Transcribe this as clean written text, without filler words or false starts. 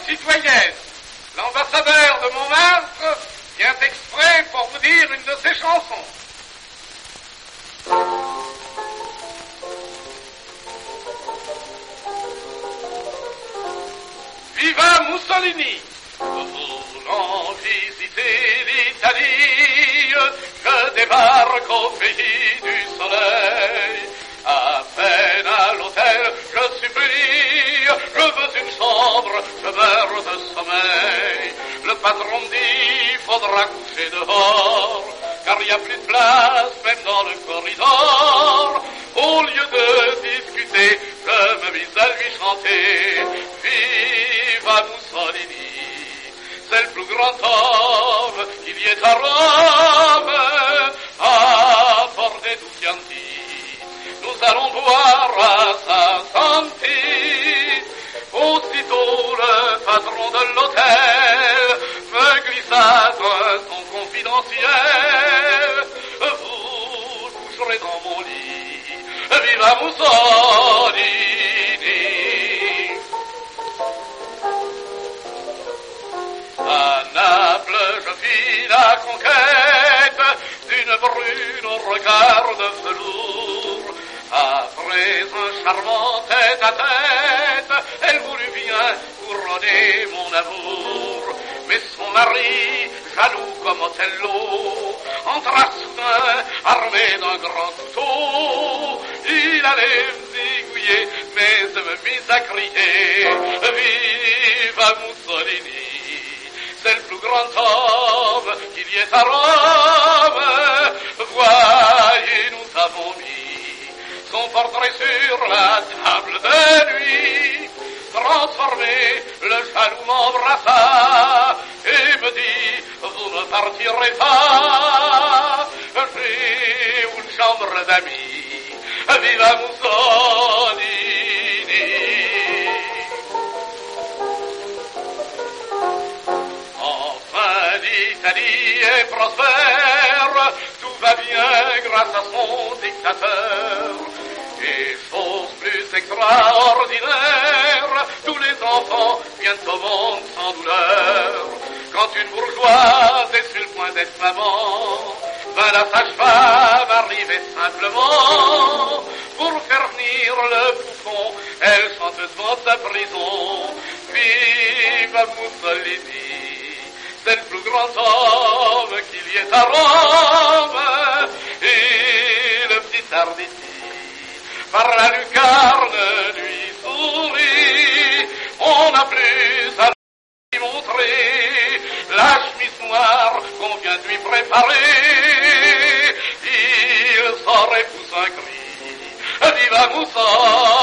citoyennes, l'ambassadeur de Montmartre vient exprès pour vous dire une de ses chansons. Viva Mussolini! Voulant visiter l'Italie, je débarque au pays du soleil. À peine à l'hôtel, je supplie, je veux une chambre, je meurs de sommeil. Le patron dit, faudra coucher dehors, car il n'y a plus de place, même dans le corridor. Au lieu de discuter, je me mise à lui chanter. Viva Mussolini, c'est le plus grand homme qu'il y ait à Rome. Apportez du Chianti, nous allons boire à sa santé. Aussitôt le patron de l'hôtel me glissa un son confidentiel. Vous coucherez dans mon lit, viva Mussolini. À Naples, je fis la conquête d'une brune au regard de velours. Après un charmant tête-à-tête, elle voulut bien couronner mon amour. Mais son mari, jaloux comme Othello, entra soudain armé d'un grand couteau. Il allait m'aiguiller, mais je me mis à crier, viva Mussolini, c'est le plus grand homme qu'il y ait à Rome. Voyez, nous avons mis son portrait sur la table de nuit. Transformé, le jaloux m'embrassa et me dit, vous ne partirez pas, j'ai une chambre d'amis, viva Mussolini. Enfin l'Italie est prospère, tout va bien grâce à son dictateur. Et chose plus extraordinaire, tous les enfants viennent au monde sans douleur. Quand une bourgeoise est sur le point d'être maman, ben la sage-femme arrivait simplement pour faire venir le bouffon. Elle chante devant sa prison, viva Mussolini, c'est le plus grand homme qu'il y ait à Rome. Et le petit Arditi par la lucarne lui sourit, on n'a plus à lui montrer la chemise noire qu'on vient de lui préparer. Il sort et pousse un cri, viva Mussolini.